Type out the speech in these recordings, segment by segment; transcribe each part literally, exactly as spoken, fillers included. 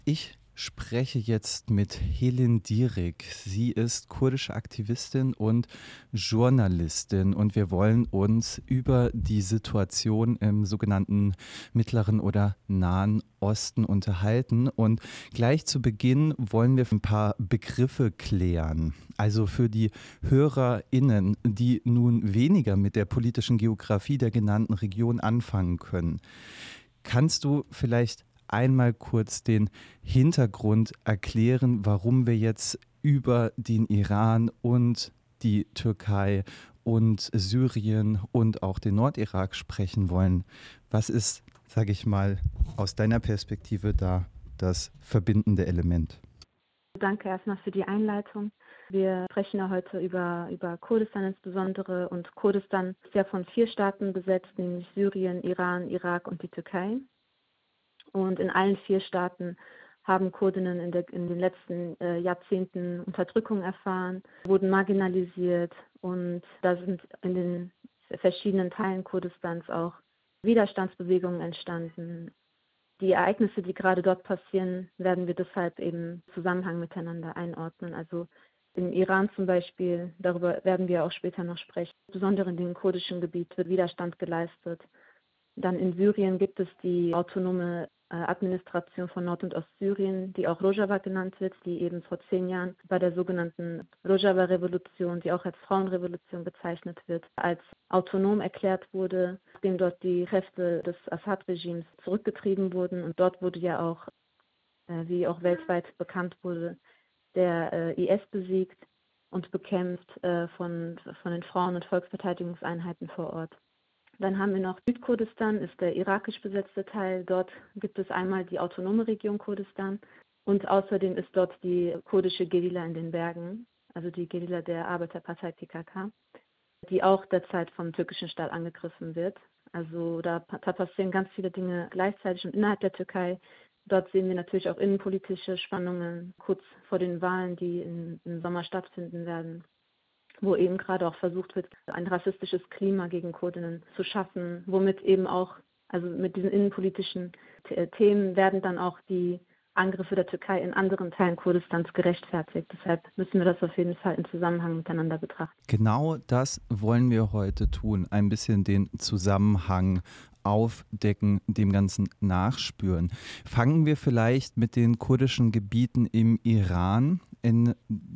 Ich spreche jetzt mit Helin Dierik. Sie ist kurdische Aktivistin und Journalistin und wir wollen uns über die Situation im sogenannten Mittleren oder Nahen Osten unterhalten. Und gleich zu Beginn wollen wir ein paar Begriffe klären. Also für die HörerInnen, die nun weniger mit der politischen Geografie der genannten Region anfangen können. Kannst du vielleicht einmal kurz den Hintergrund erklären, warum wir jetzt über den Iran und die Türkei und Syrien und auch den Nordirak sprechen wollen? Was ist, sage ich mal, aus deiner Perspektive da das verbindende Element? Danke erstmal für die Einleitung. Wir sprechen ja heute über, über Kurdistan insbesondere, und Kurdistan ist ja von vier Staaten besetzt, nämlich Syrien, Iran, Irak und die Türkei. Und in allen vier Staaten haben Kurdinnen in, der, in den letzten äh, Jahrzehnten Unterdrückung erfahren, wurden marginalisiert, und da sind in den verschiedenen Teilen Kurdistans auch Widerstandsbewegungen entstanden. Die Ereignisse, die gerade dort passieren, werden wir deshalb eben im Zusammenhang miteinander einordnen. Also im Iran zum Beispiel, darüber werden wir auch später noch sprechen, besonders in dem kurdischen Gebiet wird Widerstand geleistet. Dann in Syrien gibt es die autonome äh, Administration von Nord- und Ostsyrien, die auch Rojava genannt wird, die eben vor zehn Jahren bei der sogenannten Rojava-Revolution, die auch als Frauenrevolution bezeichnet wird, als autonom erklärt wurde, nachdem dort die Kräfte des Assad-Regimes zurückgetrieben wurden. Und dort wurde ja auch, äh, wie auch weltweit bekannt wurde, der äh, I S besiegt und bekämpft äh, von, von den Frauen- und Volksverteidigungseinheiten vor Ort. Dann haben wir noch Südkurdistan, ist der irakisch besetzte Teil. Dort gibt es einmal die autonome Region Kurdistan und außerdem ist dort die kurdische Guerilla in den Bergen, also die Guerilla der Arbeiterpartei P K K, die auch derzeit vom türkischen Staat angegriffen wird. Also da, da passieren ganz viele Dinge gleichzeitig und innerhalb der Türkei. Dort sehen wir natürlich auch innenpolitische Spannungen kurz vor den Wahlen, die in, im Sommer stattfinden werden, wo eben gerade auch versucht wird, ein rassistisches Klima gegen Kurdinnen zu schaffen, womit eben auch, also mit diesen innenpolitischen T- Themen werden dann auch die Angriffe der Türkei in anderen Teilen Kurdistans gerechtfertigt. Deshalb müssen wir das auf jeden Fall in Zusammenhang miteinander betrachten. Genau das wollen wir heute tun, ein bisschen den Zusammenhang aufdecken, dem Ganzen nachspüren. Fangen wir vielleicht mit den kurdischen Gebieten im Iran. In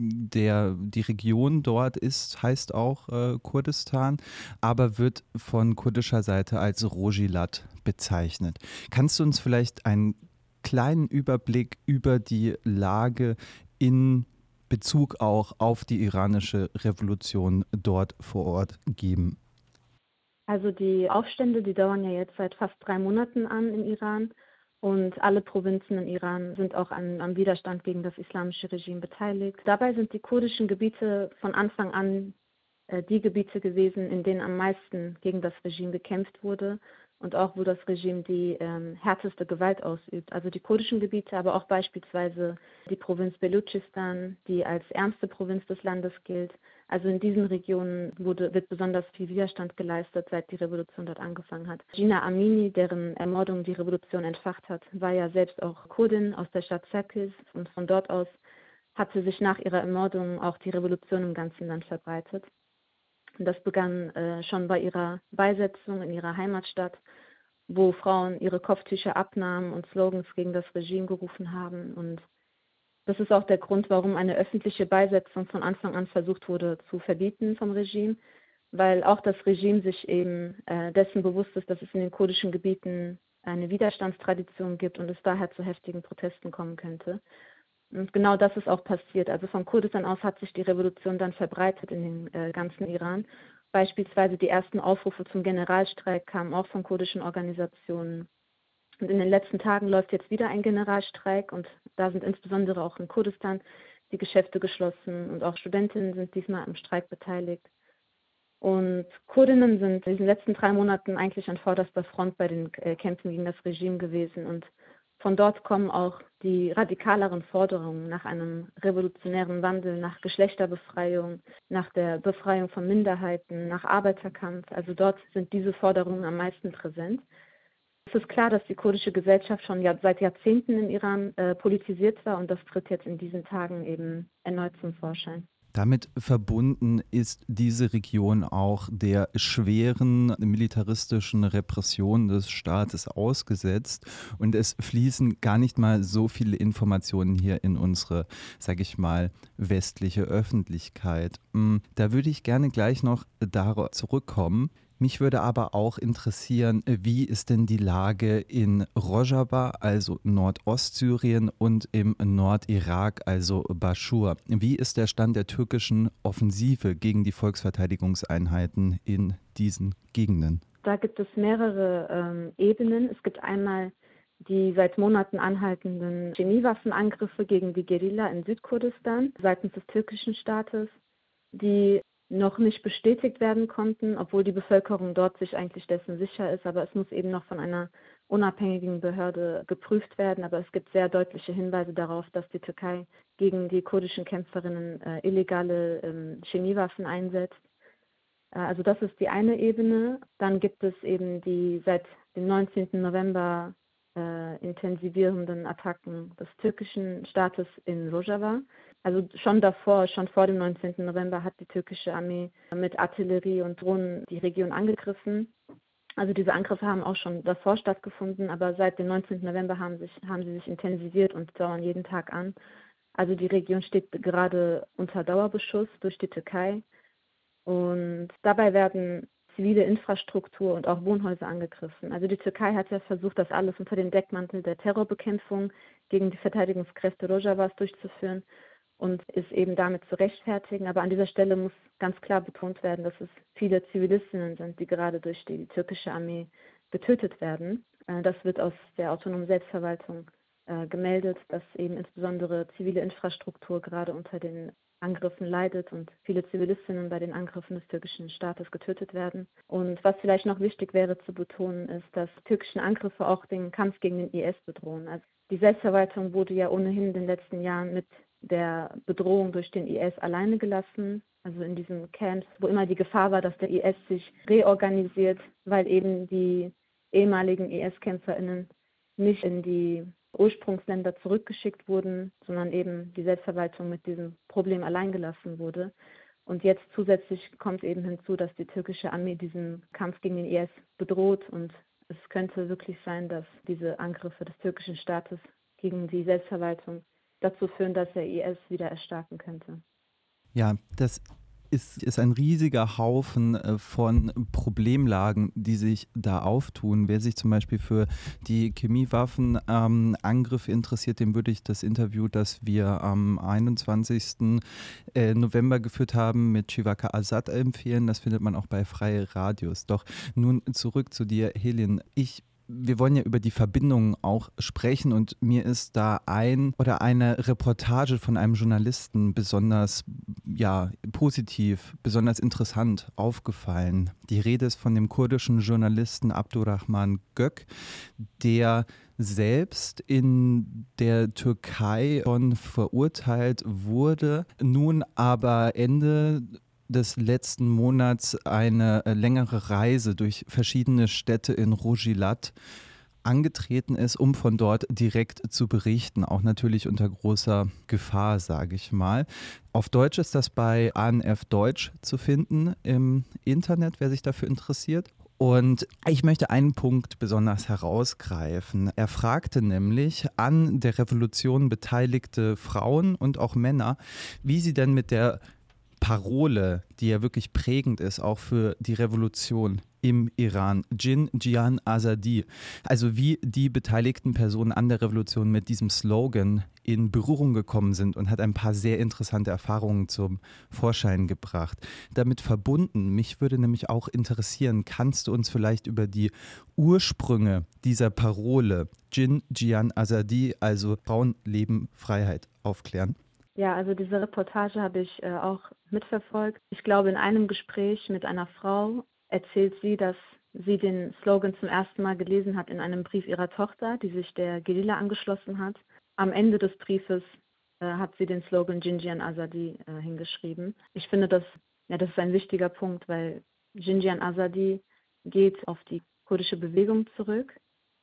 der, die Region dort ist, heißt auch äh, Kurdistan, aber wird von kurdischer Seite als Rojilat bezeichnet. Kannst du uns vielleicht einen kleinen Überblick über die Lage in Bezug auch auf die iranische Revolution dort vor Ort geben? Also die Aufstände, die dauern ja jetzt seit fast drei Monaten an im Iran, und alle Provinzen im Iran sind auch an, am Widerstand gegen das islamische Regime beteiligt. Dabei sind die kurdischen Gebiete von Anfang an äh, die Gebiete gewesen, in denen am meisten gegen das Regime gekämpft wurde und auch wo das Regime die ähm, härteste Gewalt ausübt. Also die kurdischen Gebiete, aber auch beispielsweise die Provinz Belutschistan, die als ärmste Provinz des Landes gilt. Also in diesen Regionen wurde, wird besonders viel Widerstand geleistet, seit die Revolution dort angefangen hat. Gina Amini, deren Ermordung die Revolution entfacht hat, war ja selbst auch Kurdin aus der Stadt Serkis, und von dort aus hatte sich nach ihrer Ermordung auch die Revolution im ganzen Land verbreitet. Und das begann äh, schon bei ihrer Beisetzung in ihrer Heimatstadt, wo Frauen ihre Kopftücher abnahmen und Slogans gegen das Regime gerufen haben. Und das ist auch der Grund, warum eine öffentliche Beisetzung von Anfang an versucht wurde zu verbieten vom Regime, weil auch das Regime sich eben äh, dessen bewusst ist, dass es in den kurdischen Gebieten eine Widerstandstradition gibt und es daher zu heftigen Protesten kommen könnte. Und genau das ist auch passiert. Also von Kurdistan aus hat sich die Revolution dann verbreitet in den äh, ganzen Iran. Beispielsweise die ersten Aufrufe zum Generalstreik kamen auch von kurdischen Organisationen. Und in den letzten Tagen läuft jetzt wieder ein Generalstreik, und da sind insbesondere auch in Kurdistan die Geschäfte geschlossen und auch Studentinnen sind diesmal am Streik beteiligt. Und Kurdinnen sind in diesen letzten drei Monaten eigentlich an vorderster Front bei den äh, Kämpfen gegen das Regime gewesen. Und von dort kommen auch die radikaleren Forderungen nach einem revolutionären Wandel, nach Geschlechterbefreiung, nach der Befreiung von Minderheiten, nach Arbeiterkampf. Also dort sind diese Forderungen am meisten präsent. Es ist klar, dass die kurdische Gesellschaft schon ja, seit Jahrzehnten im Iran äh, politisiert war und das tritt jetzt in diesen Tagen eben erneut zum Vorschein. Damit verbunden ist diese Region auch der schweren militaristischen Repression des Staates ausgesetzt und es fließen gar nicht mal so viele Informationen hier in unsere, sage ich mal, westliche Öffentlichkeit. Da würde ich gerne gleich noch darauf zurückkommen. Mich würde aber auch interessieren, wie ist denn die Lage in Rojava, also Nordostsyrien, und im Nordirak, also Baschur? Wie ist der Stand der türkischen Offensive gegen die Volksverteidigungseinheiten in diesen Gegenden? Da gibt es mehrere ähm, Ebenen. Es gibt einmal die seit Monaten anhaltenden Chemiewaffenangriffe gegen die Guerilla in Südkurdistan seitens des türkischen Staates, die noch nicht bestätigt werden konnten, obwohl die Bevölkerung dort sich eigentlich dessen sicher ist. Aber es muss eben noch von einer unabhängigen Behörde geprüft werden. Aber es gibt sehr deutliche Hinweise darauf, dass die Türkei gegen die kurdischen Kämpferinnen äh, illegale ähm, Chemiewaffen einsetzt. Äh, also das ist die eine Ebene. Dann gibt es eben die seit dem neunzehnten November äh, intensivierenden Attacken des türkischen Staates in Rojava. Also schon davor, schon vor dem neunzehnten November hat die türkische Armee mit Artillerie und Drohnen die Region angegriffen. Also diese Angriffe haben auch schon davor stattgefunden, aber seit dem neunzehnten November haben, sich, haben sie sich intensiviert und dauern jeden Tag an. Also die Region steht gerade unter Dauerbeschuss durch die Türkei und dabei werden zivile Infrastruktur und auch Wohnhäuser angegriffen. Also die Türkei hat ja versucht, das alles unter dem Deckmantel der Terrorbekämpfung gegen die Verteidigungskräfte Rojavas durchzuführen und ist eben damit zu rechtfertigen. Aber an dieser Stelle muss ganz klar betont werden, dass es viele Zivilistinnen sind, die gerade durch die türkische Armee getötet werden. Das wird aus der autonomen Selbstverwaltung äh, gemeldet, dass eben insbesondere zivile Infrastruktur gerade unter den Angriffen leidet und viele Zivilistinnen bei den Angriffen des türkischen Staates getötet werden. Und was vielleicht noch wichtig wäre zu betonen, ist, dass türkische Angriffe auch den Kampf gegen den I S bedrohen. Also die Selbstverwaltung wurde ja ohnehin in den letzten Jahren mit der Bedrohung durch den I S alleine gelassen, also in diesen Camps, wo immer die Gefahr war, dass der I S sich reorganisiert, weil eben die ehemaligen I S-KämpferInnen nicht in die Ursprungsländer zurückgeschickt wurden, sondern eben die Selbstverwaltung mit diesem Problem allein gelassen wurde. Und jetzt zusätzlich kommt eben hinzu, dass die türkische Armee diesen Kampf gegen den I S bedroht und es könnte wirklich sein, dass diese Angriffe des türkischen Staates gegen die Selbstverwaltung dazu führen, dass der I S wieder erstarken könnte. Ja, das ist, ist ein riesiger Haufen äh, von Problemlagen, die sich da auftun. Wer sich zum Beispiel für die Chemiewaffenangriffe ähm, interessiert, dem würde ich das Interview, das wir am einundzwanzigsten Äh, November geführt haben, mit Chivaka Azad empfehlen. Das findet man auch bei Freie Radios. Doch nun zurück zu dir, Helin. Ich Wir wollen ja über die Verbindungen auch sprechen und mir ist da ein oder eine Reportage von einem Journalisten besonders ja, positiv, besonders interessant aufgefallen. Die Rede ist von dem kurdischen Journalisten Abdurrahman Gök, der selbst in der Türkei schon verurteilt wurde, nun aber Ende des letzten Monats eine äh, längere Reise durch verschiedene Städte in Rojilat angetreten ist, um von dort direkt zu berichten, auch natürlich unter großer Gefahr, sage ich mal. Auf Deutsch ist das bei A N F Deutsch zu finden im Internet, wer sich dafür interessiert. Und ich möchte einen Punkt besonders herausgreifen. Er fragte nämlich an der Revolution beteiligte Frauen und auch Männer, wie sie denn mit der Parole, die ja wirklich prägend ist, auch für die Revolution im Iran, Jin Jiyan Azadi, also wie die beteiligten Personen an der Revolution mit diesem Slogan in Berührung gekommen sind und hat ein paar sehr interessante Erfahrungen zum Vorschein gebracht. Damit verbunden, mich würde nämlich auch interessieren, kannst du uns vielleicht über die Ursprünge dieser Parole Jin Jiyan Azadi, also Frauen, Leben, Freiheit, aufklären? Ja, also diese Reportage habe ich äh, auch mitverfolgt. Ich glaube, in einem Gespräch mit einer Frau erzählt sie, dass sie den Slogan zum ersten Mal gelesen hat in einem Brief ihrer Tochter, die sich der Guerilla angeschlossen hat. Am Ende des Briefes äh, hat sie den Slogan Jinjian Azadi äh, hingeschrieben. Ich finde, das, ja, das ist ein wichtiger Punkt, weil Jinjian Azadi geht auf die kurdische Bewegung zurück,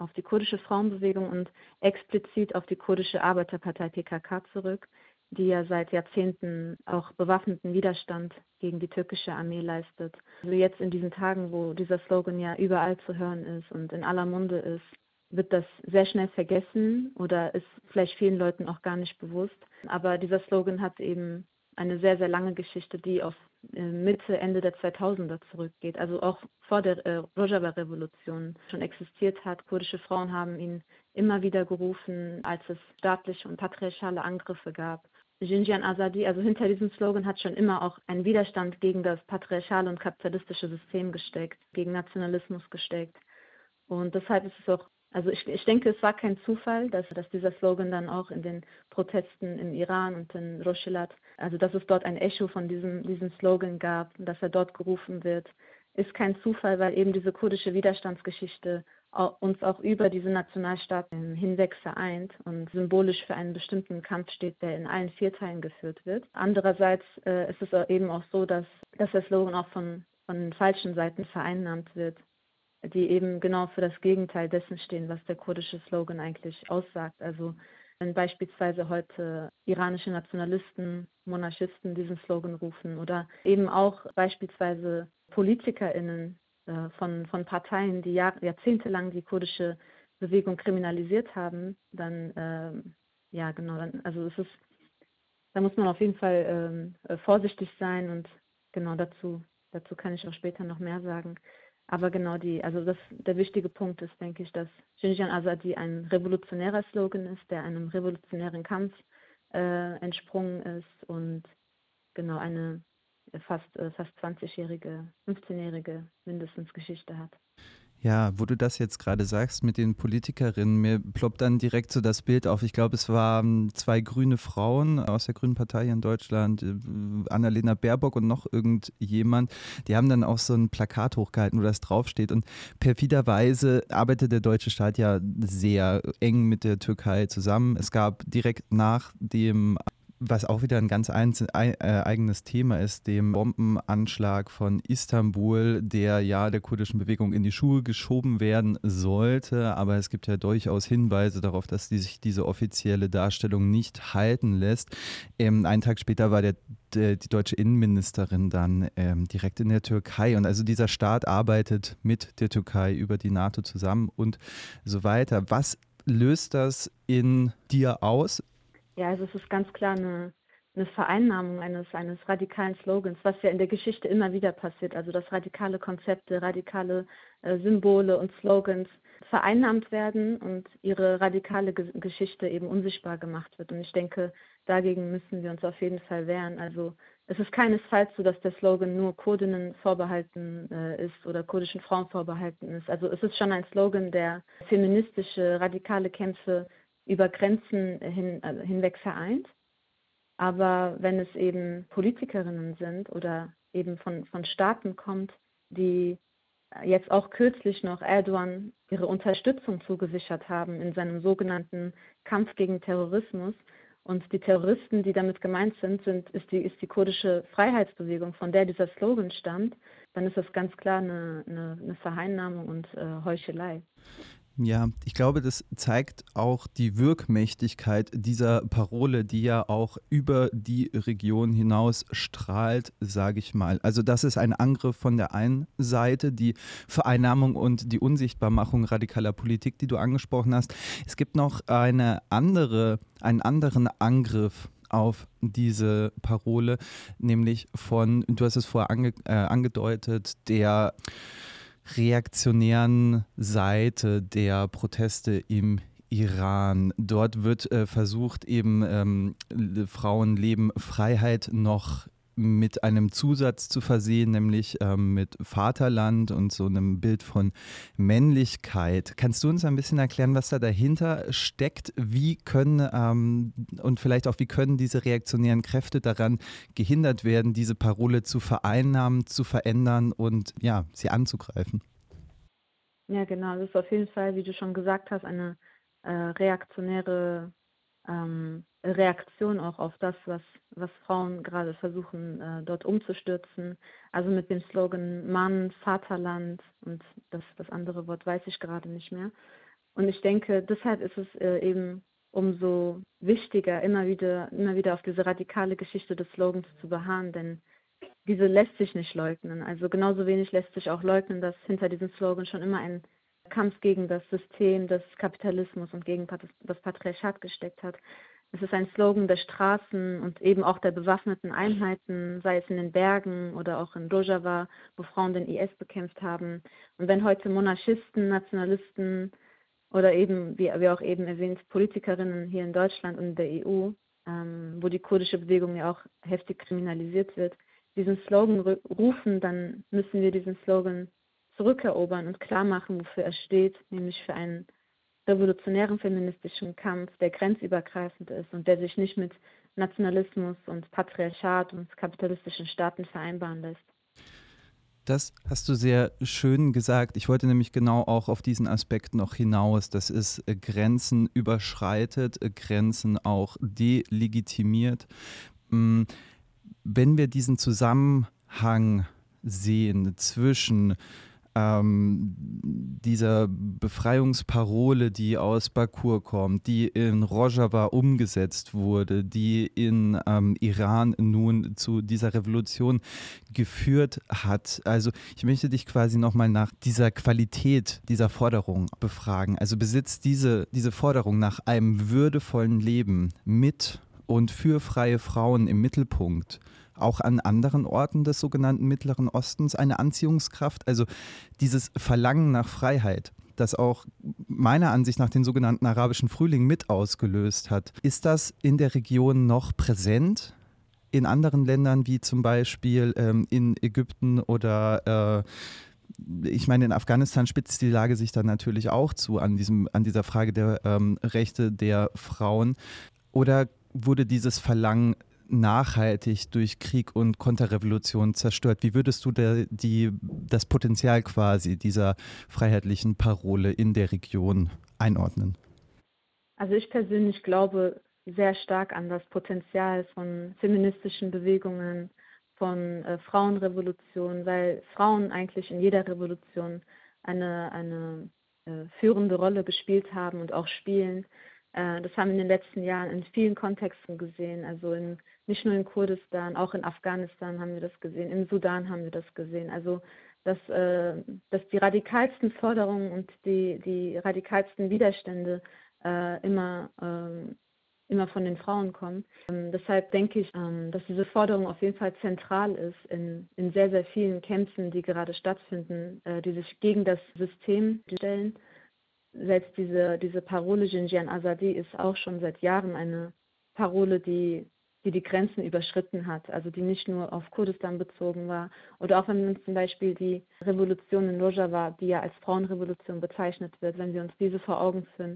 auf die kurdische Frauenbewegung und explizit auf die kurdische Arbeiterpartei P K K zurück, die ja seit Jahrzehnten auch bewaffneten Widerstand gegen die türkische Armee leistet. Also jetzt in diesen Tagen, wo dieser Slogan ja überall zu hören ist und in aller Munde ist, wird das sehr schnell vergessen oder ist vielleicht vielen Leuten auch gar nicht bewusst. Aber dieser Slogan hat eben eine sehr, sehr lange Geschichte, die auf äh, Mitte, Ende der zweitausender zurückgeht. Also auch vor der äh, Rojava-Revolution schon existiert hat. Kurdische Frauen haben ihn immer wieder gerufen, als es staatliche und patriarchale Angriffe gab. Jinjian Azadi, also hinter diesem Slogan hat schon immer auch ein Widerstand gegen das patriarchale und kapitalistische System gesteckt, gegen Nationalismus gesteckt. Und deshalb ist es auch, also ich, ich denke, es war kein Zufall, dass, dass dieser Slogan dann auch in den Protesten im Iran und in Rojhelat, also dass es dort ein Echo von diesem, diesem Slogan gab, dass er dort gerufen wird, ist kein Zufall, weil eben diese kurdische Widerstandsgeschichte au- uns auch über diese Nationalstaaten hinweg vereint und symbolisch für einen bestimmten Kampf steht, der in allen vier Teilen geführt wird. Andererseits äh, ist es eben auch so, dass, dass der Slogan auch von, von den falschen Seiten vereinnahmt wird, die eben genau für das Gegenteil dessen stehen, was der kurdische Slogan eigentlich aussagt. Also wenn beispielsweise heute iranische Nationalisten, Monarchisten diesen Slogan rufen oder eben auch beispielsweise PolitikerInnen äh, von, von Parteien, die Jahr, jahrzehntelang die kurdische Bewegung kriminalisiert haben, dann, ähm, ja genau, dann, also es ist, da muss man auf jeden Fall ähm, äh, vorsichtig sein und genau dazu, dazu kann ich auch später noch mehr sagen. Aber genau die, also das, der wichtige Punkt ist, denke ich, dass Jinjian Azadi ein revolutionärer Slogan ist, der einem revolutionären Kampf äh, entsprungen ist und genau eine fast, äh, fast zwanzigjährige, fünfzehnjährige mindestens Geschichte hat. Ja, wo du das jetzt gerade sagst mit den Politikerinnen, mir ploppt dann direkt so das Bild auf. Ich glaube, es waren zwei grüne Frauen aus der Grünen Partei hier in Deutschland, äh, Annalena Baerbock und noch irgendjemand. Die haben dann auch so ein Plakat hochgehalten, wo das draufsteht. Und perfiderweise arbeitet der deutsche Staat ja sehr eng mit der Türkei zusammen. Es gab direkt nach dem, was auch wieder ein ganz einzel, ei- äh, eigenes Thema ist, dem Bombenanschlag von Istanbul, der ja der kurdischen Bewegung in die Schuhe geschoben werden sollte. Aber es gibt ja durchaus Hinweise darauf, dass die sich diese offizielle Darstellung nicht halten lässt. Ähm, einen Tag später war der, der, die deutsche Innenministerin dann ähm, direkt in der Türkei. Und also dieser Staat arbeitet mit der Türkei über die NATO zusammen und so weiter. Was löst das in dir aus? Ja, also es ist ganz klar eine, eine Vereinnahmung eines, eines radikalen Slogans, was ja in der Geschichte immer wieder passiert. Also dass radikale Konzepte, radikale äh, Symbole und Slogans vereinnahmt werden und ihre radikale Ge Geschichte eben unsichtbar gemacht wird. Und ich denke, dagegen müssen wir uns auf jeden Fall wehren. Also es ist keinesfalls so, dass der Slogan nur Kurdinnen vorbehalten äh, ist oder kurdischen Frauen vorbehalten ist. Also es ist schon ein Slogan, der feministische, radikale Kämpfe über Grenzen hin, also hinweg vereint. Aber wenn es eben Politikerinnen sind oder eben von, von Staaten kommt, die jetzt auch kürzlich noch Erdogan ihre Unterstützung zugesichert haben in seinem sogenannten Kampf gegen Terrorismus. Und die Terroristen, die damit gemeint sind, sind ist, die, ist die kurdische Freiheitsbewegung, von der dieser Slogan stammt, dann ist das ganz klar eine, eine, eine Vereinnahmung und äh, Heuchelei. Ja, ich glaube, das zeigt auch die Wirkmächtigkeit dieser Parole, die ja auch über die Region hinaus strahlt, sage ich mal. Also das ist ein Angriff von der einen Seite, die Vereinnahmung und die Unsichtbarmachung radikaler Politik, die du angesprochen hast. Es gibt noch eine andere, einen anderen Angriff auf diese Parole, nämlich von, du hast es vorher ange, äh, angedeutet, der reaktionären Seite der Proteste im Iran. Dort wird äh, versucht, eben ähm, Frauenleben, Freiheit noch mit einem Zusatz zu versehen, nämlich ähm, mit Vaterland und so einem Bild von Männlichkeit. Kannst du uns ein bisschen erklären, was da dahinter steckt? Wie können ähm, und vielleicht auch, wie können diese reaktionären Kräfte daran gehindert werden, diese Parole zu vereinnahmen, zu verändern und ja, sie anzugreifen? Ja, genau. Das ist auf jeden Fall, wie du schon gesagt hast, eine äh, reaktionäre ähm, Reaktion auch auf das, was, was Frauen gerade versuchen, äh, dort umzustürzen. Also mit dem Slogan Mann, Vaterland und das, das andere Wort weiß ich gerade nicht mehr. Und ich denke, deshalb ist es äh, eben umso wichtiger, immer wieder, immer wieder auf diese radikale Geschichte des Slogans zu beharren, denn diese lässt sich nicht leugnen. Also genauso wenig lässt sich auch leugnen, dass hinter diesem Slogan schon immer ein Kampf gegen das System des Kapitalismus und gegen das Patriarchat gesteckt hat. Es ist ein Slogan der Straßen und eben auch der bewaffneten Einheiten, sei es in den Bergen oder auch in Rojava, wo Frauen den I S bekämpft haben. Und wenn heute Monarchisten, Nationalisten oder eben, wie, wie auch eben erwähnt, Politikerinnen hier in Deutschland und in der E U, ähm, wo die kurdische Bewegung ja auch heftig kriminalisiert wird, diesen Slogan rufen, dann müssen wir diesen Slogan zurückerobern und klar machen, wofür er steht, nämlich für einen revolutionären feministischen Kampf, der grenzübergreifend ist und der sich nicht mit Nationalismus und Patriarchat und kapitalistischen Staaten vereinbaren lässt. Das hast du sehr schön gesagt. Ich wollte nämlich genau auch auf diesen Aspekt noch hinaus, dass es Grenzen überschreitet, Grenzen auch delegitimiert. Wenn wir diesen Zusammenhang sehen zwischen ähm, dieser Befreiungsparole, die aus Bakur kommt, die in Rojava umgesetzt wurde, die in ähm, Iran nun zu dieser Revolution geführt hat. Also ich möchte dich quasi nochmal nach dieser Qualität dieser Forderung befragen. Also besitzt diese, diese Forderung nach einem würdevollen Leben mit und für freie Frauen im Mittelpunkt auch an anderen Orten des sogenannten Mittleren Ostens eine Anziehungskraft? Also dieses Verlangen nach Freiheit, das auch meiner Ansicht nach den sogenannten arabischen Frühling mit ausgelöst hat, ist das in der Region noch präsent? In anderen Ländern wie zum Beispiel ähm, in Ägypten oder äh, ich meine, in Afghanistan spitzt die Lage sich dann natürlich auch zu an, diesem, an dieser Frage der ähm, Rechte der Frauen. Oder wurde dieses Verlangen nachhaltig durch Krieg und Konterrevolution zerstört? Wie würdest du der, die, das Potenzial quasi dieser freiheitlichen Parole in der Region einordnen? Also ich persönlich glaube sehr stark an das Potenzial von feministischen Bewegungen, von äh, Frauenrevolutionen, weil Frauen eigentlich in jeder Revolution eine, eine äh, führende Rolle gespielt haben und auch spielen. Äh, das haben wir in den letzten Jahren in vielen Kontexten gesehen, also in, nicht nur in Kurdistan, auch in Afghanistan haben wir das gesehen, im Sudan haben wir das gesehen. Also dass, äh, dass die radikalsten Forderungen und die, die radikalsten Widerstände äh, immer ähm, immer von den Frauen kommen. Ähm, deshalb denke ich, ähm, dass diese Forderung auf jeden Fall zentral ist in, in sehr, sehr vielen Kämpfen, die gerade stattfinden, äh, die sich gegen das System stellen. Selbst diese, diese Parole Jinjian Azadi ist auch schon seit Jahren eine Parole, die, die die Grenzen überschritten hat, also die nicht nur auf Kurdistan bezogen war. Oder auch wenn wir uns zum Beispiel die Revolution in Rojava, die ja als Frauenrevolution bezeichnet wird, wenn wir uns diese vor Augen führen,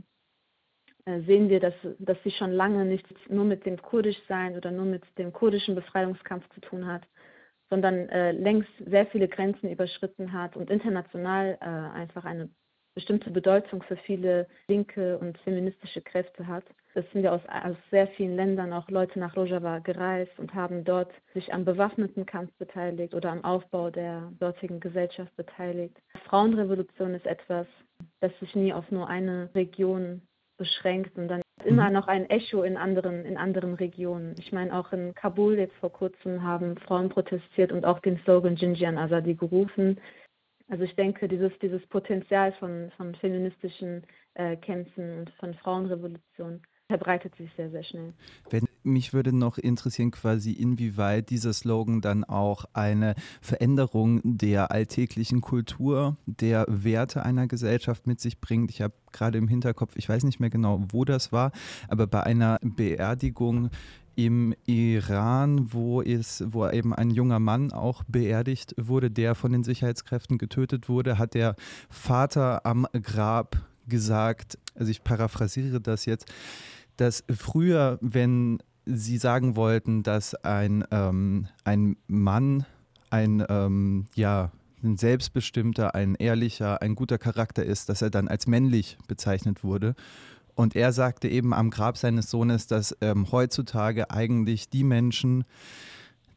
sehen wir, dass, dass sie schon lange nicht nur mit dem Kurdischsein oder nur mit dem kurdischen Befreiungskampf zu tun hat, sondern äh, längst sehr viele Grenzen überschritten hat und international äh, einfach eine bestimmte Bedeutung für viele linke und feministische Kräfte hat. Es sind ja aus, aus sehr vielen Ländern auch Leute nach Rojava gereist und haben dort sich am bewaffneten Kampf beteiligt oder am Aufbau der dortigen Gesellschaft beteiligt. Frauenrevolution ist etwas, das sich nie auf nur eine Region beschränkt und dann immer noch ein Echo in anderen, in anderen Regionen. Ich meine, auch in Kabul jetzt vor kurzem haben Frauen protestiert und auch den Slogan Jinjian Azadi gerufen. Also ich denke, dieses, dieses Potenzial von, von feministischen äh, Kämpfen und von Frauenrevolution verbreitet sich sehr, sehr schnell. Wenn, mich würde noch interessieren, quasi inwieweit dieser Slogan dann auch eine Veränderung der alltäglichen Kultur, der Werte einer Gesellschaft mit sich bringt. Ich habe gerade im Hinterkopf, ich weiß nicht mehr genau, wo das war, aber bei einer Beerdigung im Iran, wo, es, wo eben ein junger Mann auch beerdigt wurde, der von den Sicherheitskräften getötet wurde, hat der Vater am Grab gesagt, also ich paraphrasiere das jetzt, dass früher, wenn sie sagen wollten, dass ein, ähm, ein Mann, ein, ähm, ja, ein selbstbestimmter, ein ehrlicher, ein guter Charakter ist, dass er dann als männlich bezeichnet wurde. Und er sagte eben am Grab seines Sohnes, dass ähm, heutzutage eigentlich die Menschen,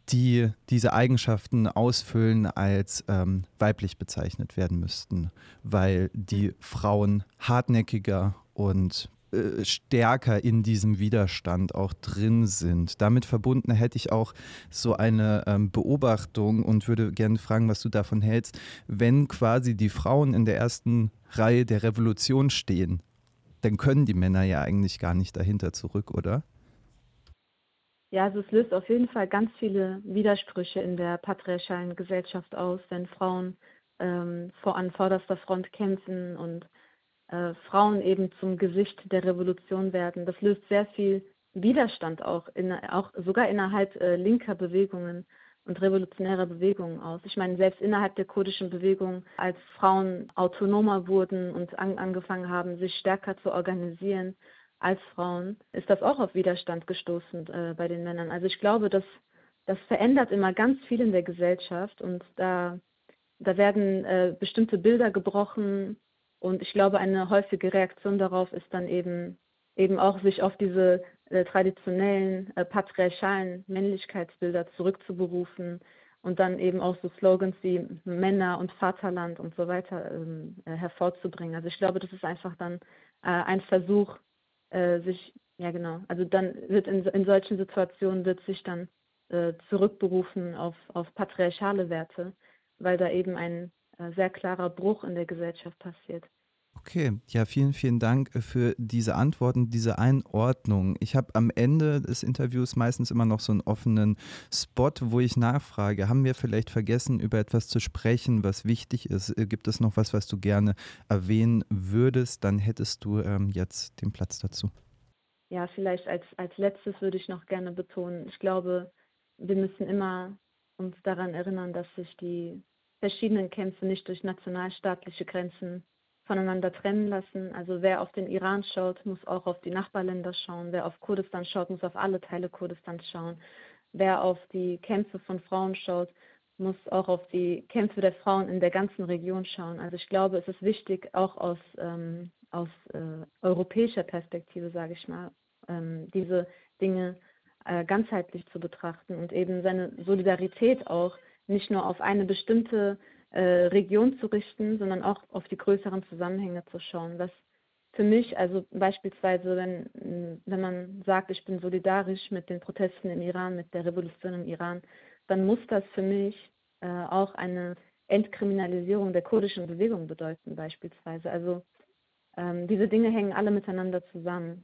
die diese Eigenschaften ausfüllen, als ähm, weiblich bezeichnet werden müssten, weil die Frauen hartnäckiger und äh, stärker in diesem Widerstand auch drin sind. Damit verbunden hätte ich auch so eine ähm, Beobachtung und würde gerne fragen, was du davon hältst, wenn quasi die Frauen in der ersten Reihe der Revolution stehen, dann können die Männer ja eigentlich gar nicht dahinter zurück, oder? Ja, also es löst auf jeden Fall ganz viele Widersprüche in der patriarchalen Gesellschaft aus, wenn Frauen ähm, vor an vorderster Front kämpfen und äh, Frauen eben zum Gesicht der Revolution werden. Das löst sehr viel Widerstand auch, in, auch sogar innerhalb äh, linker Bewegungen und revolutionärer Bewegungen aus. Ich meine, selbst innerhalb der kurdischen Bewegung, als Frauen autonomer wurden und an, angefangen haben, sich stärker zu organisieren als Frauen, ist das auch auf Widerstand gestoßen äh, bei den Männern. Also ich glaube, dass das verändert immer ganz viel in der Gesellschaft und da da werden äh, bestimmte Bilder gebrochen und ich glaube, eine häufige Reaktion darauf ist dann eben eben auch, sich auf diese äh, traditionellen äh, patriarchalen Männlichkeitsbilder zurückzuberufen und dann eben auch so Slogans wie Männer und Vaterland und so weiter ähm, äh, hervorzubringen. Also ich glaube, das ist einfach dann äh, ein Versuch, äh, sich, ja genau, also dann wird in, in solchen Situationen wird sich dann äh, zurückberufen auf, auf patriarchale Werte, weil da eben ein äh, sehr klarer Bruch in der Gesellschaft passiert. Okay, ja, vielen, vielen Dank äh, für diese Antworten, diese Einordnung. Ich habe am Ende des Interviews meistens immer noch so einen offenen Spot, wo ich nachfrage, haben wir vielleicht vergessen, über etwas zu sprechen, was wichtig ist? Äh, Gibt es noch was, was du gerne erwähnen würdest? Dann hättest du ähm, jetzt den Platz dazu. Ja, vielleicht als, als letztes würde ich noch gerne betonen, ich glaube, wir müssen immer uns daran erinnern, dass sich die verschiedenen Kämpfe nicht durch nationalstaatliche Grenzen voneinander trennen lassen. Also wer auf den Iran schaut, muss auch auf die Nachbarländer schauen. Wer auf Kurdistan schaut, muss auf alle Teile Kurdistans schauen. Wer auf die Kämpfe von Frauen schaut, muss auch auf die Kämpfe der Frauen in der ganzen Region schauen. Also ich glaube, es ist wichtig, auch aus, ähm, aus äh, europäischer Perspektive, sage ich mal, ähm, diese Dinge äh, ganzheitlich zu betrachten und eben seine Solidarität auch nicht nur auf eine bestimmte äh, Region zu richten, sondern auch auf die größeren Zusammenhänge zu schauen. Was für mich, also beispielsweise, wenn, wenn man sagt, ich bin solidarisch mit den Protesten im Iran, mit der Revolution im Iran, dann muss das für mich äh, auch eine Entkriminalisierung der kurdischen Bewegung bedeuten, beispielsweise. Also ähm, diese Dinge hängen alle miteinander zusammen.